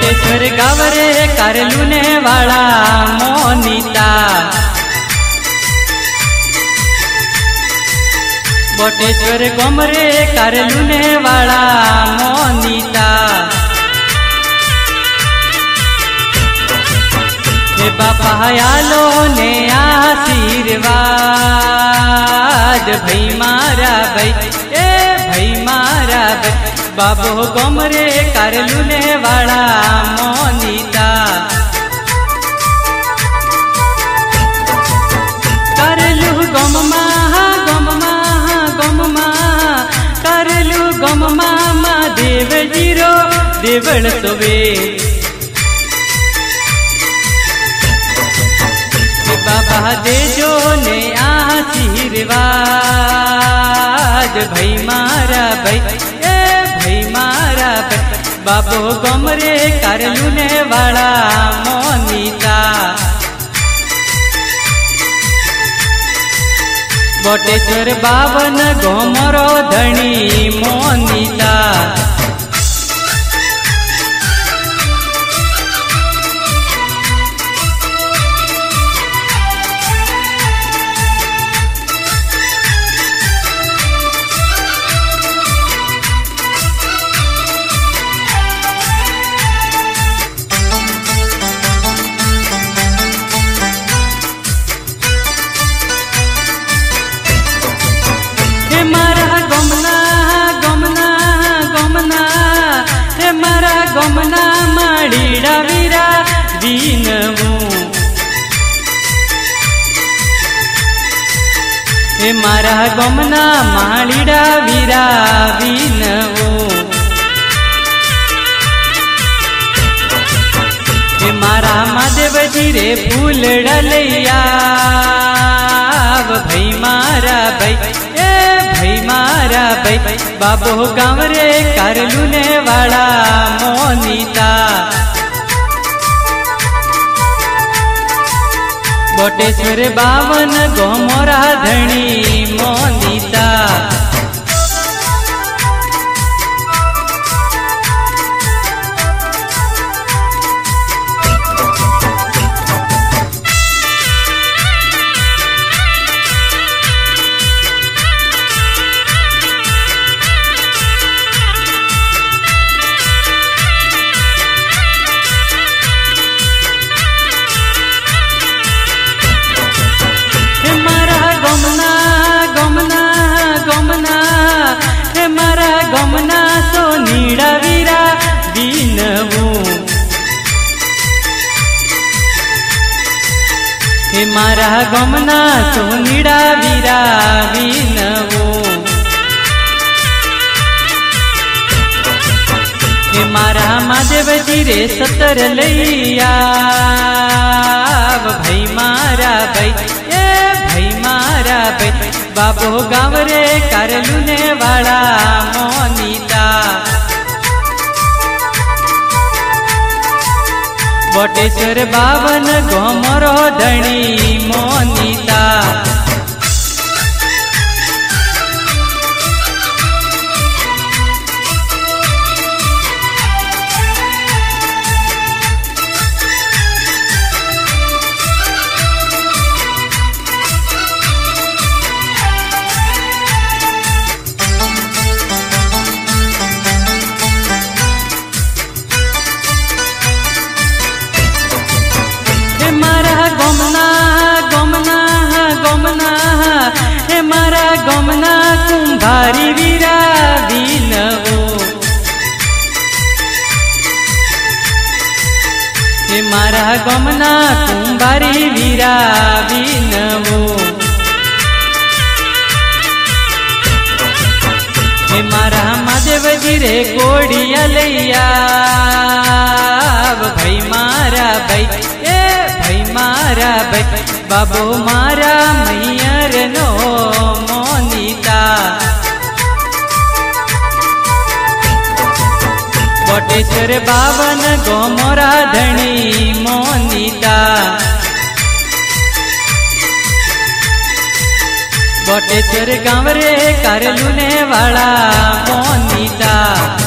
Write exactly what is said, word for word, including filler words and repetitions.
बटेश्वर गावरे करलूने वाला मोनिता। बटेश्वर गोमरे करलूने वाला मोनिता। हे बापा आलो ने आशीर्वाद भई मारा भाई ए भई मारा भाई बाबो गोमरे करलूने वाला मोनिता। करलू गोममा गोममा गोममा करलू गोममा मा देव जीरो देवल सोवे। बाबा देजो ने आशीर्वाद भई मारा भाई ए भई मारा भाई बाबो गोमरे करलूने वाला मोनिता। बटेश्वर बावन गोमरो धनी मोनिता। गोमना माड़ीड़ा वीरा दीनवू हे मारा गोमना माड़ीड़ा वीरा दीनवू। हे मारा महादेव जी रे फूल डलैया भई मारा भाई ए भई मारा भाई बाबो गावरे करलूने वाला मोनिता। बटेश्वर बावन गोमरा धनी मोनिता। गोमना सोनीड़ा वीरा दीनवू हे मारा गोमना सोनीड़ा वीरा दीनवू। हे मारा महादेव जी रे सतर लैया भई मारा भाई ए भई मारा भाई बाबो गावरे करलूने वाला मोनिता। बटेश्वर बावन गोमरो धनी मोनिता। हे मारा गोमना कुंभारी वीरा दीनवू हे मारा गोमना कुंभारी वीरा दीनवू। हे मारा महादेव जी रे कोड़िया लैया भई मारा भाई ए भई मारा भाई बाबो मारा मैयर नो मोनिता। बटेश्वर बावन गोमरा धनी मोनिता। बटेश्वर गावरे करलूने वाला मोनिता।